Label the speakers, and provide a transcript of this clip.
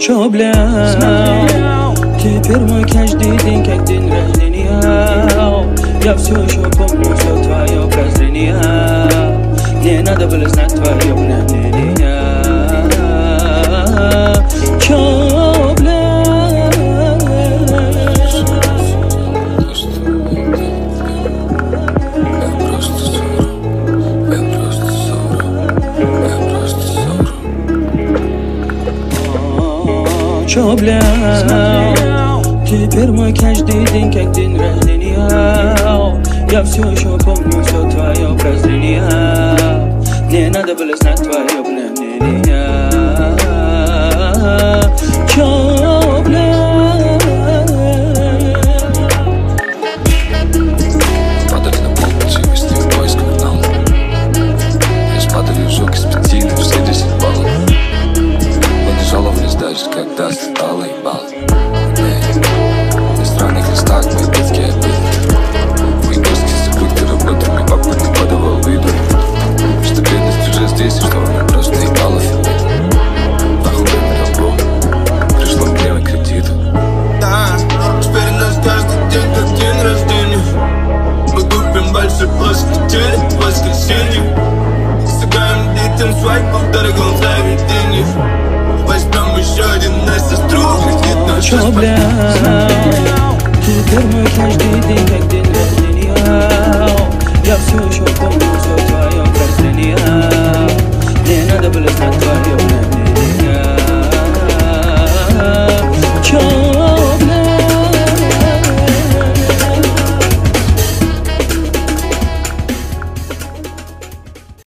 Speaker 1: Чё, бля, теперь мой каждый день как день рождения. Я все еще помню все твое прозрение. Мне надо было знать твое мнение. Чё, бля, чё, бля, теперь мой каждый день как день рождения. Я все еще помню все твое прозрение. Мне надо было знать твое мнение. Чё, бля.
Speaker 2: Падали на пол живости в поисках нам. Распадали ужок из 5 на все 10 баллов. Мы не жаловались даже, когда стало ебало. На странных листах мои детские обиды. Мои доски закрыты работами, папа не подавал виду, что бедность уже здесь, и что она просто ебала филет. Нахуй время долгов, пришло время кредита.
Speaker 3: Да, теперь у нас каждый день как день рождения. Мы купим большой площадь в воскресенье. Сыграем детям свадьбу в дорогом заведении. Возьмем еще один на сестру, кредит на 6%.
Speaker 1: Чё, бля, теперь мой каждый день как